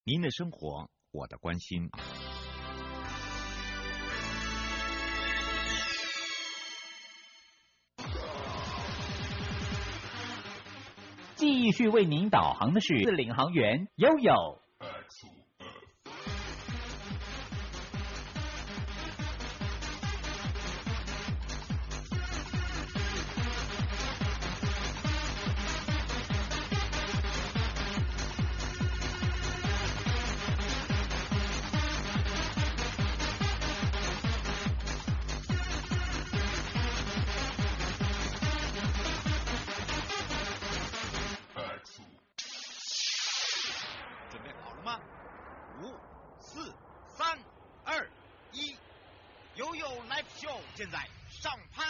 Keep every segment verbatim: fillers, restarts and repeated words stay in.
您的生活，我的关心。 继续为您导航的是领航员悠悠。 准备好了吗？五、四、三、二、一，悠悠 Live Show 现在上拍。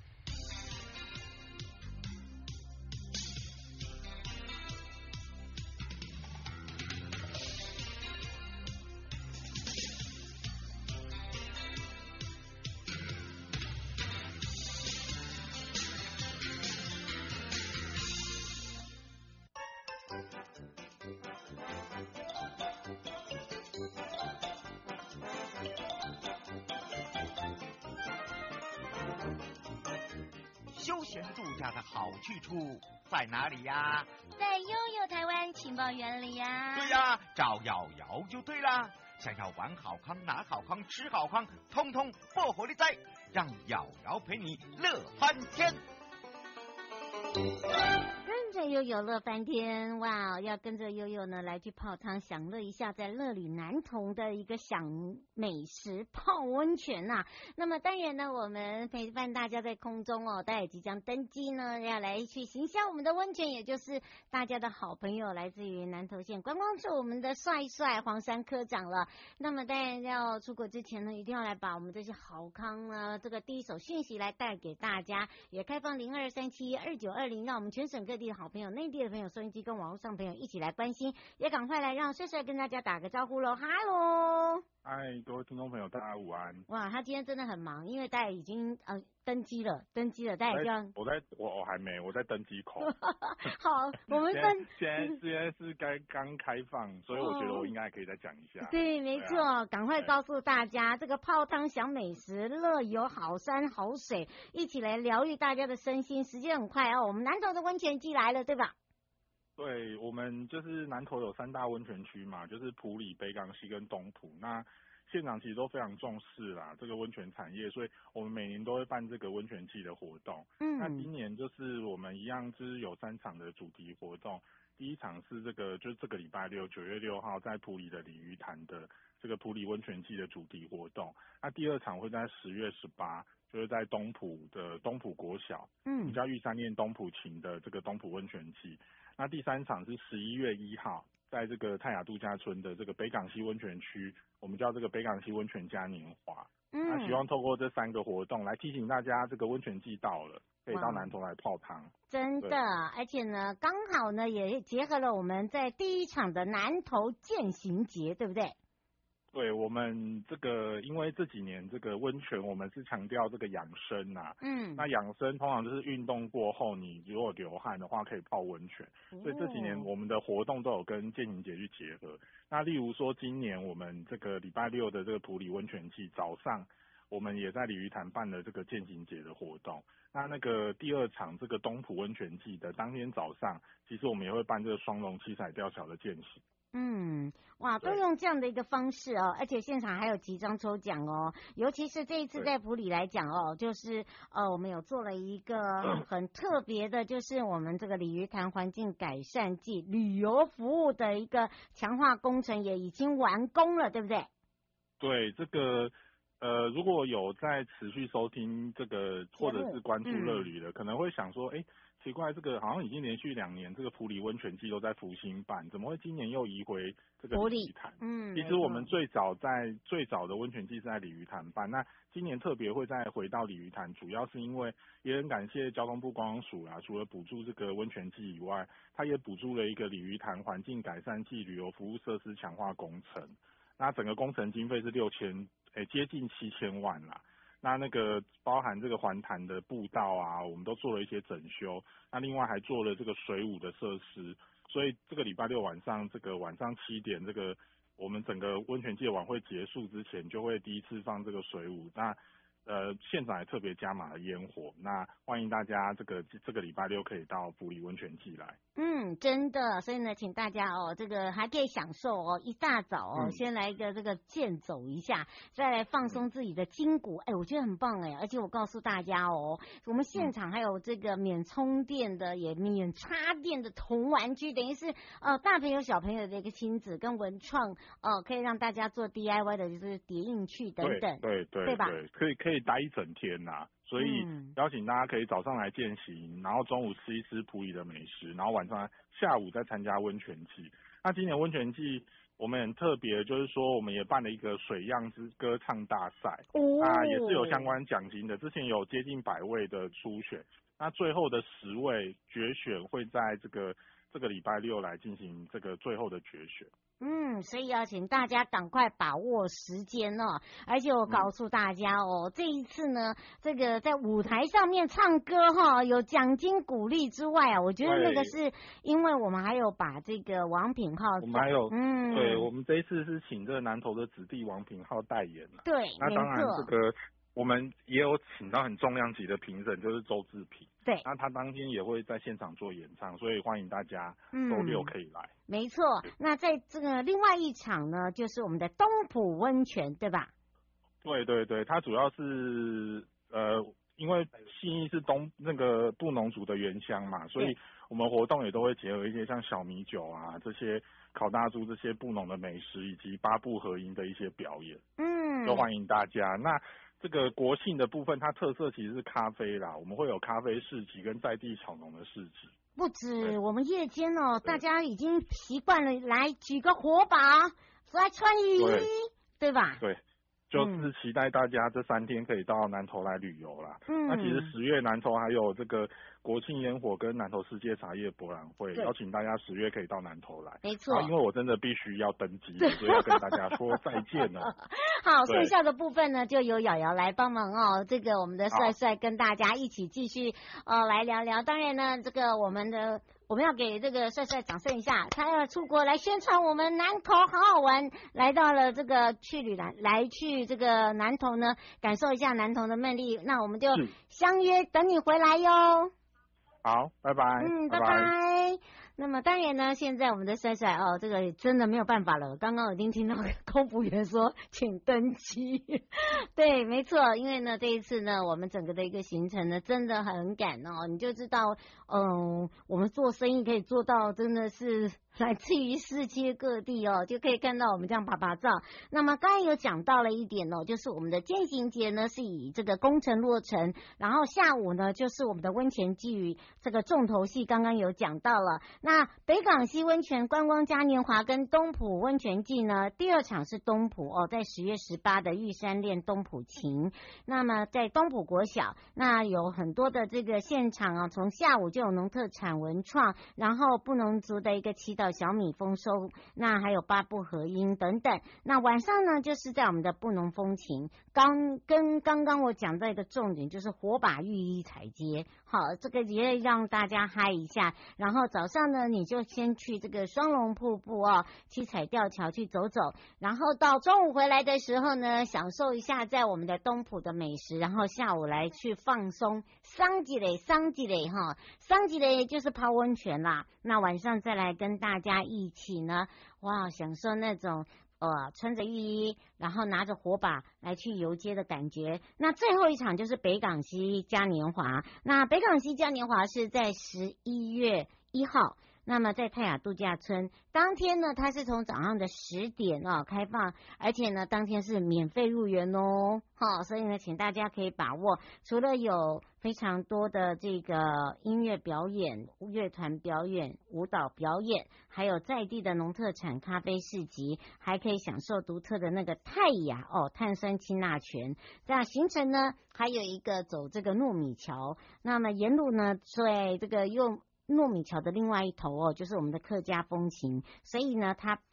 休闲度假的好去处在哪里呀？ 在悠悠台湾情报园里呀。 对呀，找瑶瑶就对啦。想要玩好康、拿好康、吃好康，通通不火力在，让瑶瑶陪你乐翻天。 跟着悠悠乐翻天，哇！要跟着悠悠呢来去泡汤享乐一下，在乐旅南投的一个享美食泡温泉呐、啊。那么当然呢，我们陪伴大家在空中哦，待会即将登机呢，要来去行销我们的温泉，也就是大家的好朋友，来自于南投县观光处我们的帅帅黄山科长了。那么当然要出国之前呢，一定要来把我们这些好康呢，这个第一手讯息来带给大家，也开放零二三七二九二零，让我们全省各地的好朋友、内地的朋友、收音机跟网络上朋友一起来关心，也赶快来让帅帅跟大家打个招呼喽，哈喽！ 嗨，各位听众朋友，大家午安。 哇，他今天真的很忙，因为大家已经呃登机了，登机了，大家就要我在我我还没，我在登机口。 好，我们登现在现在是该刚开放，所以我觉得我应该可以再讲一下。 对，没错，赶、啊、快告诉大家，这个泡汤享美食，乐游好山好水，一起来疗愈大家的身心。时间很快哦，我们南投的温泉季来了，对吧？ 对，我们就是南投有三大温泉区嘛，就是埔里、北港溪跟东埔。那县长其实都非常重视啦这个温泉产业，所以我们每年都会办这个温泉季的活动。嗯，那今年就是我们一样就是有三场的主题活动。第一场是这个就是这个礼拜六九月六号在埔里的鲤鱼潭的这个埔里温泉季的主题活动。那第二场会在十月十八，就是在东埔的东埔国小，嗯，我们叫玉山念东埔琴的这个东埔温泉季。那第三场是十一月一号，在这个泰雅度假村的这个北港溪温泉区，我们叫这个北港溪温泉嘉年华。嗯，那希望透过这三个活动来提醒大家，这个温泉季到了，可以到南投来泡汤。 真的，而且呢，刚好呢也结合了我们在第一场的南投健行节，对不对？ 对，我们这个因为这几年这个温泉我们是强调这个养生啊，嗯，那养生通常就是运动过后你如果流汗的话可以泡温泉，哦，所以这几年我们的活动都有跟健行节去结合。那例如说今年我们这个礼拜六的这个埔里温泉季早上，我们也在鲤鱼潭办了这个健行节的活动。那那个第二场这个东埔温泉季的当天早上，其实我们也会办这个双龙七彩吊桥的健行。 嗯，哇，都用这样的一个方式哦，而且现场还有集章抽奖哦，尤其是这一次在埔里来讲哦，就是呃，我们有做了一个很特别的，就是我们这个鲤鱼潭环境改善暨旅游服务的一个强化工程也已经完工了，对不对？ 对，这个呃，如果有在持续收听这个或者是关注乐旅的，嗯，可能会想说，哎，奇怪，这个好像已经连续两年这个埔里温泉季都在福兴办，怎么会今年又移回这个鲤鱼潭？嗯，其实我们最早在最早的温泉季是在鲤鱼潭办，那今年特别会再回到鲤鱼潭，主要是因为也很感谢交通部观光署啦，除了补助这个温泉季以外，它也补助了一个鲤鱼潭环境改善暨旅游服务设施强化工程。那整个工程经费是六千，诶，接近七千万啦。那那个包含这个环潭的步道啊，我们都做了一些整修。那另外还做了这个水舞的设施， 所以这个礼拜六晚上，这个晚上七点，这个我们整个温泉季的晚会结束之前，就会第一次放这个水舞。那呃，现场也特别加码了烟火，那欢迎大家这个这个礼拜六可以到埔里温泉季来。 嗯，真的，所以呢，请大家哦，这个还可以享受哦，一大早哦， 嗯、 先来一个这个健走一下，再来放松自己的筋骨，哎、嗯，我觉得很棒哎，而且我告诉大家哦，我们现场还有这个免充电的，也免插电的童玩具，等于是呃大朋友小朋友的一个亲子跟文创哦、呃，可以让大家做 D I Y 的，就是叠印趣等等， 对对对对吧？ 对，可以可以待一整天呐、啊。所以邀请大家可以早上来健行，然后中午吃一吃埔里的美食，然后晚上下午再参加温泉季。那今年温泉季我们很特别，就是说我们也办了一个水漾之歌唱大赛， 哦， 那也是有相关奖金的，之前有接近百位的初选，那最后的十位决选会在这个这个礼拜六来进行这个最后的决选。 嗯，所以要请大家赶快把握时间哦，而且我告诉大家哦，嗯、这一次呢，这个在舞台上面唱歌哈、哦，有奖金鼓励之外啊，我觉得那个是因为我们还有把这个王品浩， 我们还有， 嗯， 对，我们这一次是请这个南投的子弟王品浩代言了。 对， 那当然这个我们也有请到很重量级的评审，就是周志平。 对， 那他当天也会在现场做演唱，所以欢迎大家周六可以来。 嗯、没错，那在这个另外一场呢，就是我们的东埔温泉，对吧？ 对对对，它主要是呃，因为信义是东那个布农族的原乡嘛，所以我们活动也都会结合一些像小米酒啊这些烤大猪这些布农的美食，以及八部合音的一些表演。嗯，就欢迎大家。那这个国庆的部分，它特色其实是咖啡啦，我们会有咖啡市集跟在地草农的市集。 不止，我们夜间哦，大家已经习惯了来举个火把，来穿雨衣， 对, 对吧？ 对，就是期待大家这三天可以到南投来旅游啦。嗯，那其实十月南投还有这个国庆烟火跟南投世界茶叶博览会，邀请大家十月可以到南投来。 没错， 因为我真的必须要登机，所以要跟大家说再见了。 好，剩下的部分呢，就由瑶瑶来帮忙哦。这个我们的帅帅跟大家一起继续呃来聊聊。当然呢，这个我们的我们要给这个帅帅掌声一下，他要出国来宣传我们南投好好玩，来到了这个去旅来来去这个南投呢，感受一下南投的魅力。那我们就相约等你回来哟。 好，拜拜。 嗯，拜拜。拜拜。那么当然呢，现在我们的帅帅哦，这个真的没有办法了。刚刚已经听到空服员说请登机，对，没错，因为呢这一次呢，我们整个的一个行程呢真的很赶哦，你就知道，嗯，我们做生意可以做到真的是来自于世界各地哦，就可以看到我们这样拍拍照。那么刚才有讲到了一点哦，就是我们的践行节呢是以这个工程落成，然后下午呢就是我们的温泉季与这个重头戏，刚刚有讲到了。那北港溪温泉观光嘉年华跟东埔温泉季呢，第二场是东埔哦，在十月十八的玉山恋东埔情。那么在东埔国小，那有很多的这个现场啊，从下午就有农特产文创，然后布农族的一个祈祷小米丰收，那还有八部合音等等。那晚上呢，就是在我们的布农风情，刚跟刚刚我讲到一个重点，就是火把浴衣彩街，好，这个也让大家嗨一下。然后早上呢，你就先去这个双龙瀑布哦，七彩吊桥去走走，然后到中午回来的时候呢，享受一下在我们的东埔的美食，然后下午来去放松，桑吉雷桑吉雷哈，桑吉雷就是泡温泉啦。那晚上再来跟大家一起呢，哇，享受那种呃穿着浴衣，然后拿着火把来去游街的感觉。那最后一场就是北港溪嘉年华，那北港溪嘉年华是在十一月一号。那么在泰雅度假村当天呢，它是从早上的十点哦开放，而且呢当天是免费入园哦，好、哦，所以呢请大家可以把握。除了有非常多的这个音乐表演、乐团表演、舞蹈表演，还有在地的农特产咖啡市集，还可以享受独特的那个泰雅哦碳酸氢钠泉。这样行程呢还有一个走这个糯米桥，那么沿路呢在这个用糯米桥的另外一头哦，就是我们的客家风情，所以呢，它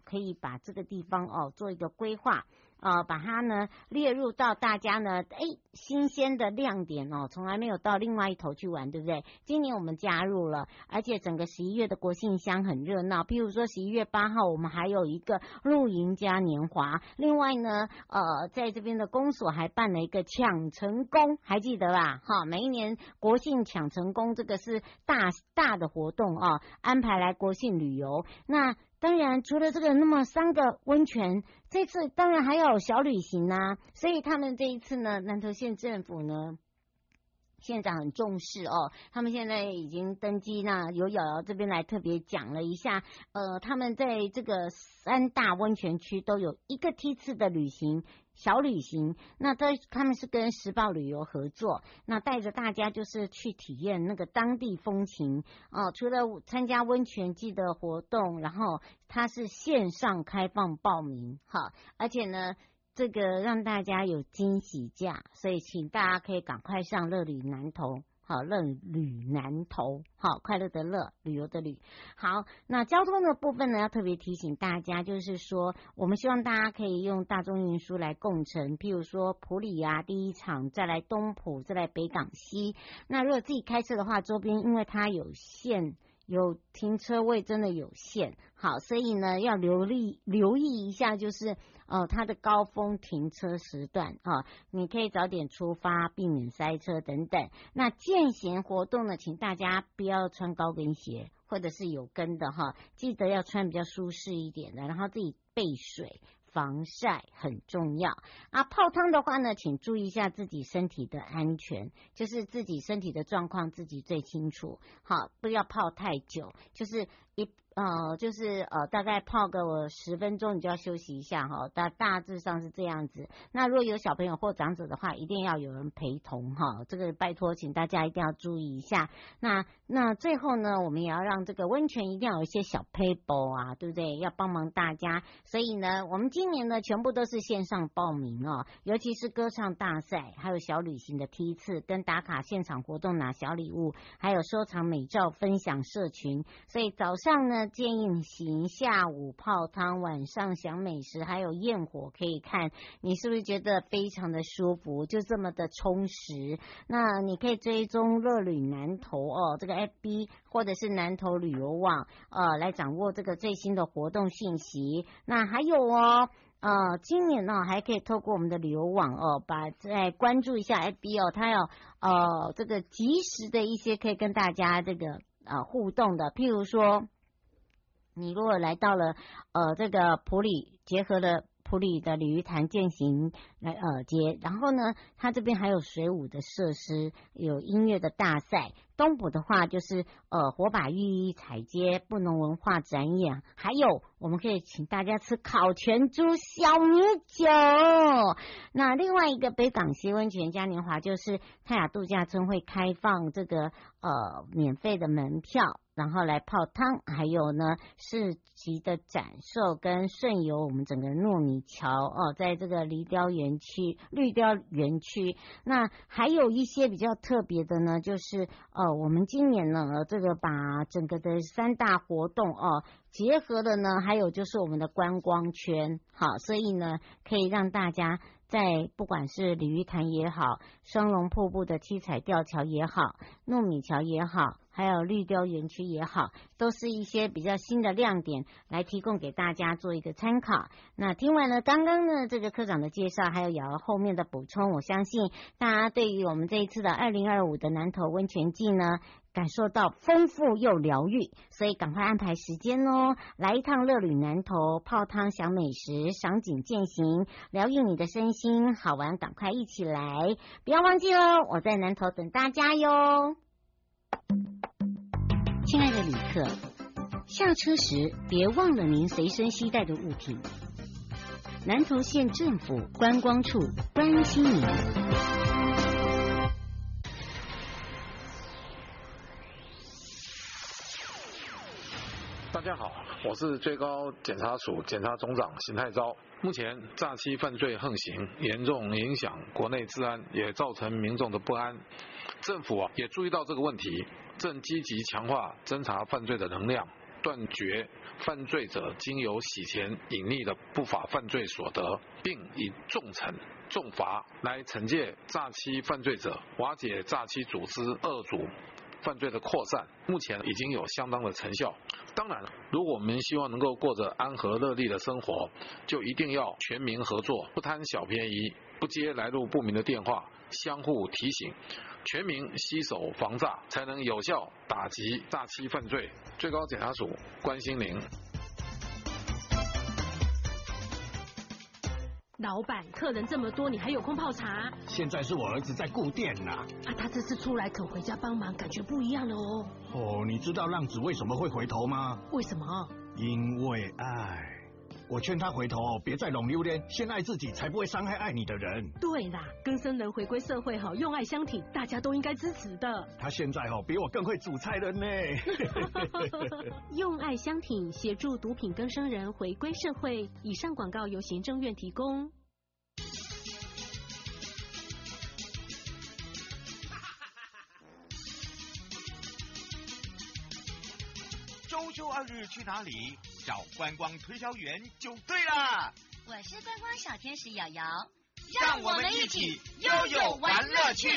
可以把这个地方哦做一个规划。呃，把它呢列入到大家呢，哎，新鲜的亮点哦，从来没有到另外一头去玩，对不对？今年我们加入了，而且整个十一月的国庆乡很热闹。譬如说十一月八号，我们还有一个露营嘉年华。另外呢，呃，在这边的公所还办了一个抢成功，还记得吧？哈，每一年国庆抢成功，这个是大大的活动啊，安排来国庆旅游。那当然，除了这个，那么三个温泉，这次当然还要有小旅行啊。所以他们这一次呢，南投县政府呢，县长很重视哦。他们现在已经登记，那由瑶瑶这边来特别讲了一下，呃，他们在这个三大温泉区都有一个梯次的旅行。小旅行，那这他们是跟时报旅游合作，那带着大家就是去体验那个当地风情哦。除了参加温泉季的活动，然后它是线上开放报名，哈，而且呢，这个让大家有惊喜价，所以请大家可以赶快上乐旅南投。好，乐旅南投，好，快乐的乐，旅游的旅。好，那交通的部分呢，要特别提醒大家，就是说，我们希望大家可以用大众运输来共乘，譬如说埔里啊，第一场，再来东埔，再来北港西。那如果自己开车的话，周边因为它有限。有停车位真的有限，好，所以呢要留意留意一下，就是呃它的高峰停车时段啊，你可以早点出发，避免塞车等等。那健行活动呢，请大家不要穿高跟鞋，或者是有跟的哈，记得要穿比较舒适一点的，然后自己备水。防晒很重要啊！泡汤的话呢，请注意一下自己身体的安全，就是自己身体的状况自己最清楚。好，不要泡太久，就是一呃，就是呃，大概泡个十分钟，你就要休息一下哈。大大致上是这样子。那如果有小朋友或长者的话，一定要有人陪同哈。这个拜托，请大家一定要注意一下。那那最后呢，我们也要让这个温泉一定要有一些小 paper 啊，对不对？要帮忙大家。所以呢，我们今年呢，全部都是线上报名哦，尤其是歌唱大赛，还有小旅行的梯次，跟打卡现场活动拿小礼物，还有收藏美照分享社群。所以早上呢，建议行，下午泡汤，晚上享美食，还有焰火可以看，你是不是觉得非常的舒服？就这么的充实。那你可以追踪乐旅南投哦，这个 F B 或者是南投旅游网，呃，来掌握这个最新的活动信息。那还有哦。呃，今年呢、哦、还可以透过我们的旅游网哦，把再关注一下 F B 哦，它有呃这个及时的一些可以跟大家这个呃互动的，譬如说，你如果来到了呃这个埔里，结合了埔里的鲤鱼潭健行来呃街，然后呢，它这边还有水舞的设施，有音乐的大赛。东埔的话就是呃火把寓意彩街、布农文化展演，还有我们可以请大家吃烤全猪、小米酒。那另外一个北港西温泉嘉年华就是泰雅度假村会开放这个呃免费的门票。然后来泡汤，还有呢市集的展售跟顺游我们整个糯米桥哦，在这个梨雕园区、绿雕园区。那还有一些比较特别的呢，就是呃我们今年呢这个把整个的三大活动哦结合了呢，还有就是我们的观光圈，好，所以呢可以让大家在不管是鲤鱼潭也好，双龙瀑布的七彩吊桥也好，糯米桥也好，还有绿雕园区也好，都是一些比较新的亮点来提供给大家做一个参考。那听完了刚刚呢这个科长的介绍，还有瑶瑶后面的补充，我相信大家对于我们这一次的二零二五的南投温泉季呢感受到丰富又疗愈，所以赶快安排时间哦，来一趟乐旅南投，泡汤享美食，赏景健行，疗愈你的身心，好玩赶快一起来，不要忘记了，我在南投等大家哟。亲爱的旅客，下车时别忘了您随身携带的物品。南投县政府观光处关心您。 大家好，我是最高检察署检察总长邢泰昭。目前诈欺犯罪横行，严重影响国内治安，也造成民众的不安。政府啊也注意到这个问题，正积极强化侦查犯罪的能量， 断绝犯罪者经由洗钱隐匿的不法犯罪所得，并以重惩重罚来惩戒诈欺犯罪者，瓦解诈欺组织恶组犯罪的扩散，目前已经有相当的成效。当然，如果我们希望能够过着安和乐利的生活，就一定要全民合作，不贪小便宜，不接来路不明的电话，相互提醒，全民携手防诈，才能有效打击诈欺犯罪。最高检察署关心您。 老板，客人这么多，你还有空泡茶？ 现在是我儿子在顾店呐。 啊，他这次出来肯回家帮忙，感觉不一样了哦。 哦，你知道浪子为什么会回头吗？ 为什么？ 因为爱。我劝他回头，别再拢榴莲，先爱自己，才不会伤害爱你的人。 对啦，更生人回归社会好，用爱相挺，大家都应该支持的。 他现在哦，比我更会煮菜了呢。 用爱相挺，协助毒品更生人回归社会。以上广告由行政院提供。 周休二日去哪里？找观光推销员就对了。 我是观光小天使瑶瑶， 让我们一起悠悠玩乐趣。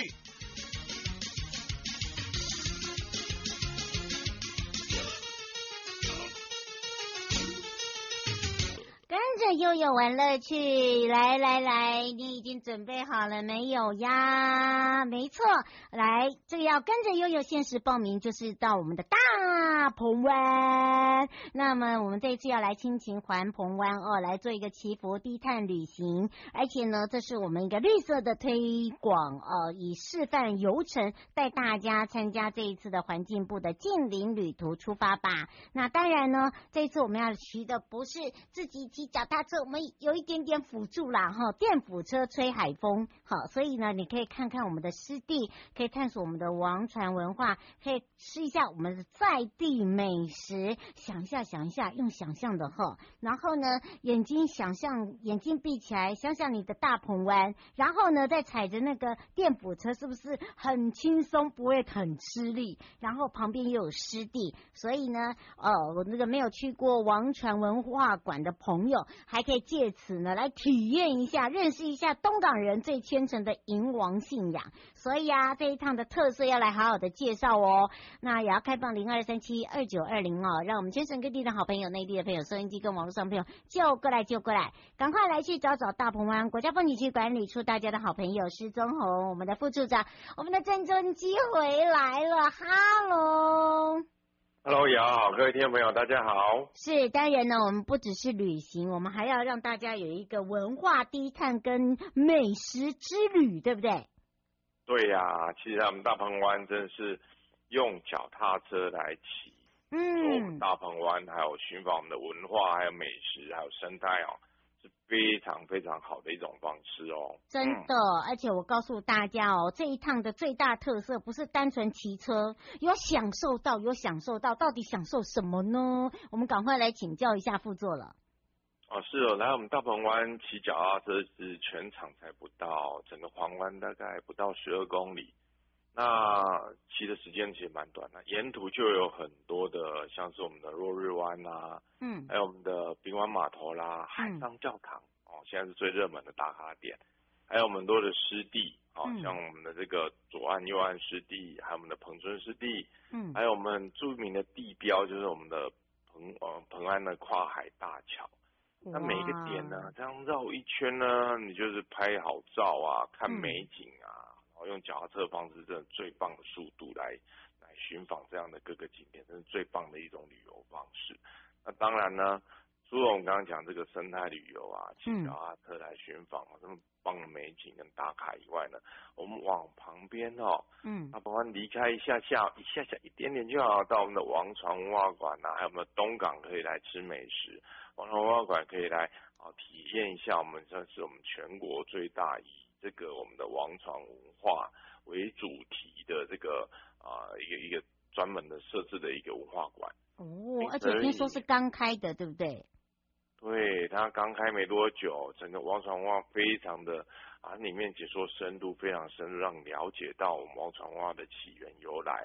跟着悠悠玩乐趣，来来来，你已经准备好了没有呀？没错，来，这个要跟着悠悠限时报名，就是到我们的大鹏湾。那么我们这一次要来亲情环鹏湾哦，来做一个祈福低碳旅行，而且呢，这是我们一个绿色的推广哦，以示范游程带大家参加这一次的环境部的近邻旅途出发吧。那当然呢，这一次我们要骑的不是自己骑脚踏车，我们有一点点辅助啦哈，电辅车吹海风，好，所以呢，你可以看看我们的湿地，可以探索我们的王船文化，可以吃一下我们的在地美食，想一下想一下，用想象的哈，然后呢，眼睛想象，眼睛闭起来，想想你的大鹏湾，然后呢，再踩着那个电辅车，是不是很轻松，不会很吃力？然后旁边又有湿地，所以呢，呃，我那个没有去过王船文化馆的朋友，还可以借此呢来体验一下，认识一下东港人最虔诚的迎王信仰。所以啊，这一趟的特色要来好好的介绍哦。那也要开放零二三七二九二零哦，让我们全省各地的好朋友、内地的朋友、收音机跟网络上朋友就过来就过来，赶快来去找找大鹏湾国家风景区管理处大家的好朋友施宗宏，我们的副处长，我们的郑中基回来了，哈喽。 Hello， 瑶好，各位听众朋友，大家好。 是，当然呢，我们不只是旅行，我们还要让大家有一个文化低碳跟美食之旅，对不对？ 对呀、啊，其实我们大鹏湾真的是用脚踏车来骑，嗯，我们大鹏湾还有寻访我们的文化，还有美食，还有生态哦，是非常非常好的一种方式哦。 真的，嗯、而且我告诉大家哦，这一趟的最大特色不是单纯骑车，有享受到，有享受到，到底享受什么呢？我们赶快来请教一下副座了。 哦，是哦，来我们大鹏湾骑脚踏车是全场才不到，整个环湾大概不到十二公里，那骑的时间其实蛮短的，沿途就有很多的，像是我们的落日湾啦，嗯，还有我们的滨湾码头啦，海上教堂、嗯、哦，现在是最热门的打卡点，还有很多的湿地，哦、嗯，像我们的这个左岸、右岸湿地，还有我们的彭村湿地，嗯，还有我们很著名的地标就是我们的彭呃彭安的跨海大桥。那每一个点呢，这样绕一圈呢，你就是拍好照啊，看美景啊，然后用脚踏车的方式，真的最棒的速度来来寻访这样的各个景点，真是最棒的一种旅游方式。那当然呢，除了我们刚刚讲这个生态旅游啊，骑脚踏车来寻访这么棒的美景跟打卡以外呢，我们往旁边哦，嗯，那包括离开一下下一下下一点点就好，到我们的王船文化馆啊，还有我们的东港可以来吃美食。王船文化馆可以来啊体验一下，我们这是我们全国最大以这个我们的王船文化为主题的这个啊一个一个专门的设置的一个文化馆。 哦，而且听说是刚开的，对不对？ 对，它刚开没多久，整个王船文化非常的啊，里面解说深度非常深入，让你了解到我们王船文化的起源由来，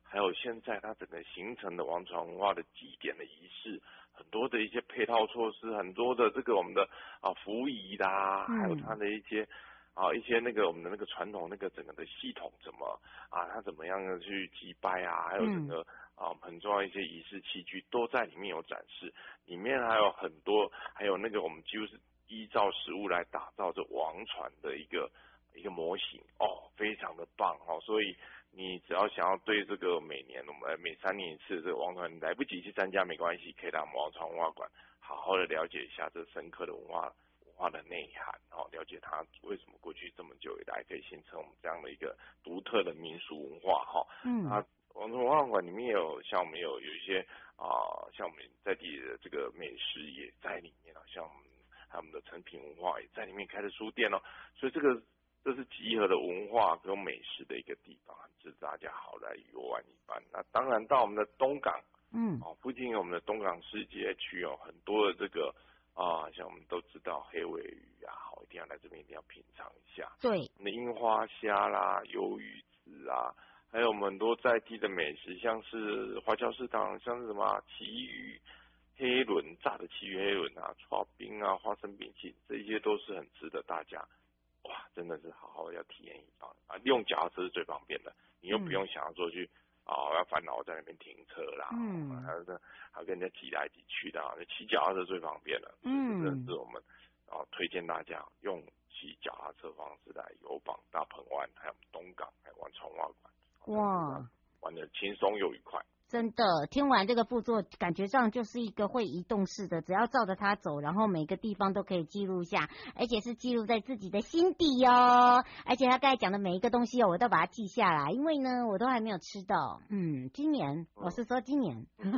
还有现在它整个形成的王船文化的祭典的仪式，很多的一些配套措施，很多的这个我们的啊服仪啦，还有它的一些啊一些那个我们的那个传统那个整个的系统怎么啊，它怎么样的去祭拜啊，还有整个啊很重要一些仪式器具都在里面有展示，里面还有很多，还有那个我们几乎是依照实物来打造这王船的一个一个模型哦，非常的棒哦，所以。你只要想要对这个每年我们每三年一次的这个王船来不及去参加没关系，可以来我们王船文化馆好好的了解一下这深刻的文化文化的内涵，哦，了解它为什么过去这么久以来可以形成我们这样的一个独特的民俗文化哈。嗯，那王船文化馆里面也有像我们有有一些啊、呃，像我们在地的这个美食也在里面啊，像我们还有我们的成品文化也在里面开的书店哦，所以这个。这是集合的文化跟美食的一个地方，值得大家好来游玩一番。那当然到我们的东港，嗯，哦，附近有我们的东港市街区哦，很多的这个啊，像我们都知道黑尾鱼啊，好，一定要来这边一定要品尝一下。 对， 那樱花虾啦、鱿鱼子啊，还有我们很多在地的美食，像是华侨市场，像是什么旗鱼、黑轮炸的旗鱼黑轮啊、刨冰啊、花生饼其这些都是很值得大家。哇，真的是好好要体验一番啊！用脚踏车是最方便的，你又不用想要说去啊、嗯哦，要烦恼在那边停车啦，嗯，还有呢，还有跟人家挤来挤去的啊，骑脚踏车最方便了。嗯，这是我们啊推荐大家用骑脚踏车方式来游访大鹏湾，还有东港，还有玩船蛙馆。哇，玩得轻松又愉快。 真的，听完这个副作，感觉上就是一个会移动式的，只要照着它走，然后每个地方都可以记录下，而且是记录在自己的心底哦。而且他刚才讲的每一个东西哦，我都把它记下来，因为呢，我都还没有吃到。嗯，今年，我是说今年， 赶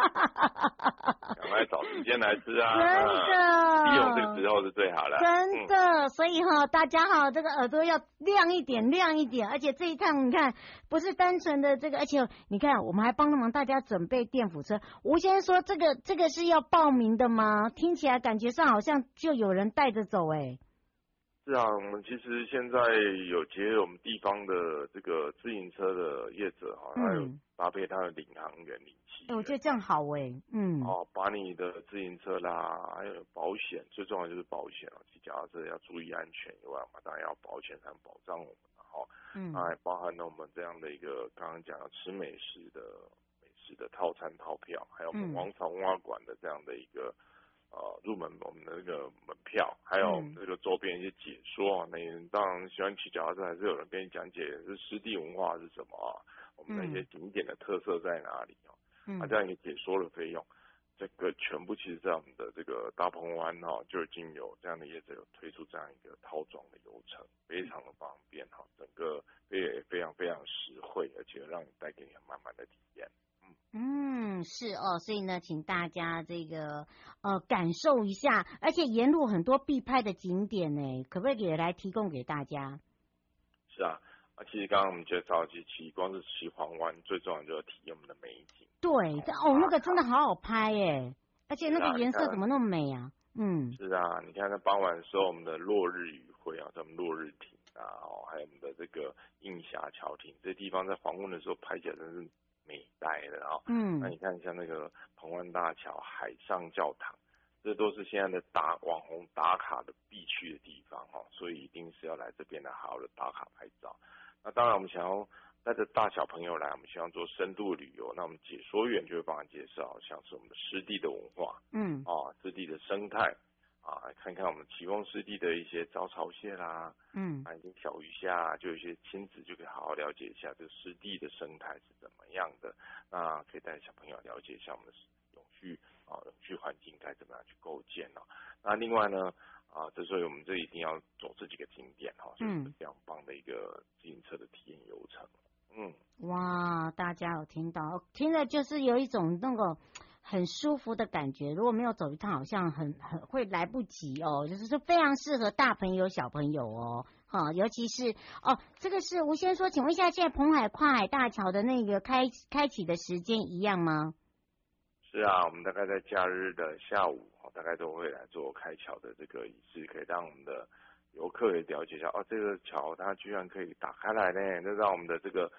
快找时间来吃啊！ 真的， 利用这个时候是最好的。 真的，嗯、所以哈、哦，大家哈、哦，这个耳朵要亮一点，亮一点。而且这一趟你看，不是单纯的这个，而且你看，我们还帮忙大家准备电辅车。吴先生说，这个这个是要报名的吗？听起来感觉上好像就有人带着走哎、欸。 是啊，我们其实现在有结合我们地方的这个自行车的业者哈，还有搭配他的领航员、领骑员、 欸。我觉得这样好哎、欸，嗯。 哦，把你的自行车啦，还有保险，最重要就是保险哦，骑脚踏车要注意安全以外嘛，当然要保险才能保障我们哈。嗯。那还包含了我们这样的一个刚刚讲的吃美食的美食的套餐套票，还有我们王朝文化馆的这样的一个。呃，入门我们的那个门票，还有这个周边一些解说啊，那你当然喜欢骑脚踏车，还是有人跟你讲解是湿地文化是什么啊，我们的一些景点的特色在哪里啊，嗯、啊这样一个解说的费用，这个全部其实在我们的这个大鹏湾哈、啊、就已经有这样的业者有推出这样一个套装的流程，非常的方便哈、啊，整个也非常非常实惠，而且让你带给你满满的体验。 嗯，是哦，所以呢，请大家这个呃感受一下，而且沿路很多必拍的景点呢，可不可以也来提供给大家？ 是啊，啊，其实刚刚我们介绍，其实光是骑黄湾，最重要就是体验我们的美景。 对，哦，那个真的好好拍耶，而且那个颜色怎么那么美啊？嗯， 是啊，你看在傍晚的时候，我们的落日余晖啊，咱们落日亭啊，哦，还有我们的这个映霞桥亭，这些地方在黄昏的时候拍起来真是。美呆的啊、哦，嗯，那你看像那个鹏湾大桥、海上教堂，这都是现在的打网红打卡的必去的地方哈、哦，所以一定是要来这边来好好的打卡拍照。那当然，我们想要带着大小朋友来，我们希望做深度旅游，那我们解说员就会帮他介绍，像是我们的湿地的文化，嗯，啊，湿地的生态。啊，看看我们奇峰湿地的一些招潮蟹啦，嗯，啊，一些小鱼虾，就有一些亲子就可以好好了解一下这个湿地的生态是怎么样的。那可以带小朋友了解一下我们的永续啊，永续环境该怎么样去构建哦。那另外呢，啊，之所以我们这一定要走这几个景点哈，所以是非常棒的一个自行车的体验游程。嗯， 哇，大家有听到，听了就是有一种那个。很舒服的感觉，如果没有走一趟，好像很很会来不及哦。就是说非常适合大朋友小朋友哦，哈，尤其是哦，这个是吴先生说，请问一下，现在澎海跨海大桥的那个开开启的时间一样吗？ 是啊，我们大概在假日的下午，大概都会来做开桥的这个仪式，可以让我们的游客也了解一下，哦，这个桥它居然可以打开来呢，那让我们的这个。我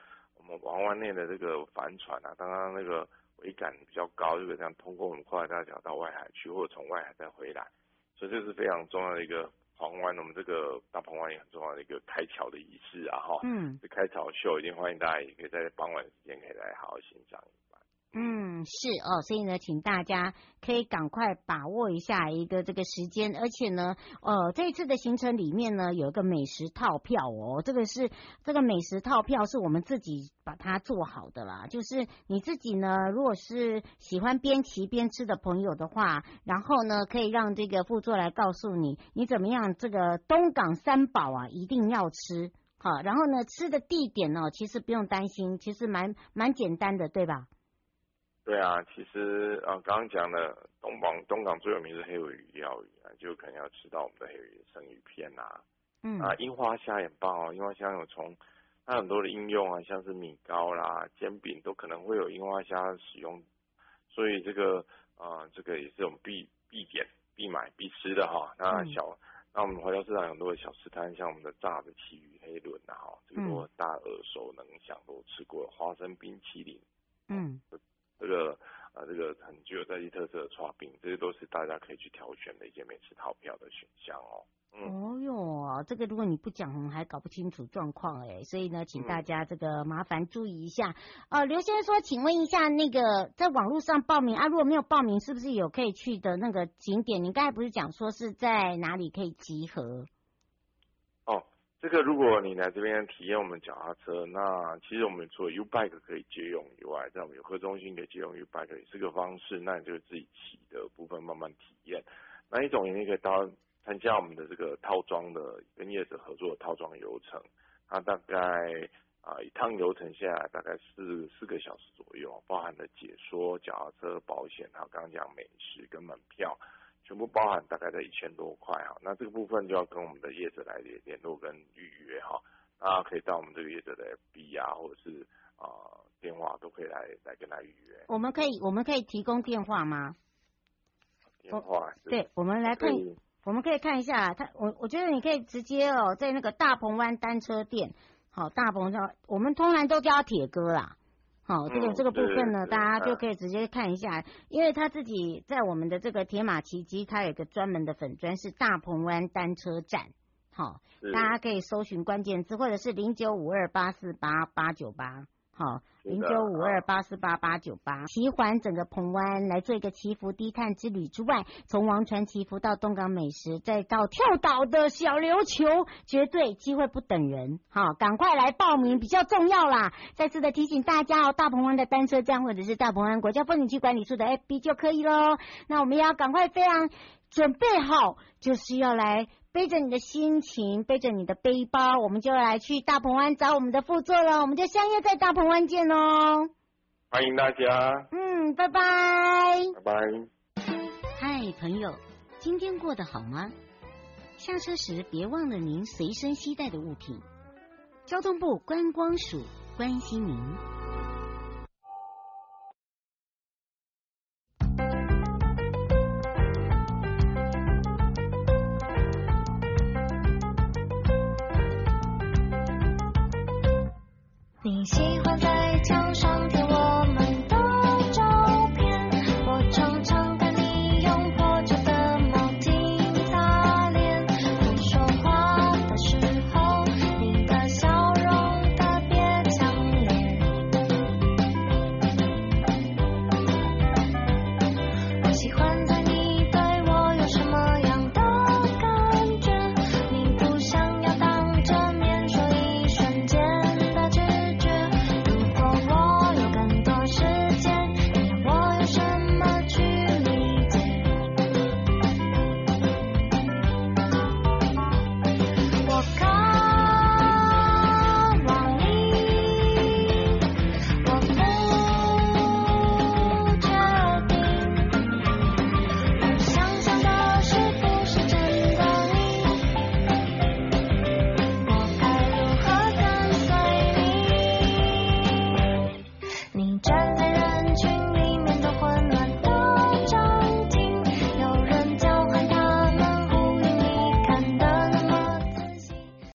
我们黄湾内的这个帆船啊，当然那个桅杆比较高，就可以这样通过我们跨海大桥到外海去，或者从外海再回来，所以这是非常重要的一个黄湾，我们这个大鹏湾也很重要的一个开桥的仪式啊哈。嗯。这开潮秀，一定欢迎大家也可以在傍晚时间可以来好好欣赏一番。 嗯，是哦，所以呢，请大家可以赶快把握一下一个这个时间，而且呢，呃，这一次的行程里面呢，有一个美食套票哦，这个是这个美食套票是我们自己把它做好的啦，就是你自己呢，如果是喜欢边骑边吃的朋友的话，然后呢，可以让这个副座来告诉你，你怎么样这个东港三宝啊，一定要吃，好，然后呢，吃的地点呢、哦，其实不用担心，其实蛮蛮简单的，对吧？ 对啊，其实啊，刚刚讲的东港东港最有名是黑尾鱼料理啊，就可能要吃到我们的黑尾鱼生鱼片啊，嗯啊，樱花虾也棒哦，樱花虾有从它很多的应用啊，像是米糕啦、煎饼都可能会有樱花虾使用，所以这个啊、呃，这个也是我们必必点、必买、必吃的哈。那小、嗯、那我们华侨市场有很多的小吃摊，像我们的炸的旗鱼黑轮啊，哈，这个都大家耳熟能详，都吃过了，花生冰淇淋，嗯。这个呃，这个很具有在地特色的刨冰，这些都是大家可以去挑选的一些美食套票的选项哦。嗯、 哦哟，这个如果你不讲，我们还搞不清楚状况哎，所以呢，请大家这个麻烦注意一下。呃，刘先生说，请问一下，那个在网络上报名啊，如果没有报名，是不是有可以去的那个景点？你刚才不是讲说是在哪里可以集合？ 哦。这个如果你来这边体验我们脚踏车，那其实我们除了 U-Bike 可以借用以外，在我们游客中心可以借用 U-Bike 也是个方式，那你就自己骑的部分慢慢体验。那一种你可以到参加我们的这个套装的跟业者合作的套装游程，它大概啊、呃、一趟游程下来大概是四个小时左右，包含了解说、脚踏车、保险，还有刚刚讲美食跟门票。全部包含大概在一千多块哈，那这个部分就要跟我们的业者来联联络跟预约哈，那可以到我们这个业者的 F B 啊，或者是啊、呃、电话都可以来来跟他预约。 我们可以我们可以提供电话吗？ 电话对，我们来看，我们可以看一下，他我我觉得你可以直接哦，在那个大鹏湾单车店，好，大鹏湾我们通常都叫铁哥啦。好、哦，这个、嗯、这个部分呢，大家就可以直接看一下，因为他自己在我们的这个铁马奇迹，他有一个专门的粉专是大鹏湾单车站，好、哦，大家可以搜寻关键字，或者是零九五二八四八八九八，好，零九五二八四八八九八，骑环整个鹏湾来做一个祈福低碳之旅之外，从王船祈福到东港美食，再到跳岛的小琉球，绝对机会不等人，好，赶快来报名比较重要啦！再次的提醒大家哦，大鹏湾的单车站或者是大鹏湾国家风景区管理处的 F B 就可以咯。那我们也要赶快非常准备好，就是要来背着你的心情，背着你的背包，我们就来去大鹏湾找我们的副座了，我们就相约在大鹏湾见哦。 欢迎大家。 嗯，拜拜。 拜拜。 嗨，朋友，今天过得好吗？下车时别忘了您随身携带的物品。交通部观光署关心您。 你喜欢在墙上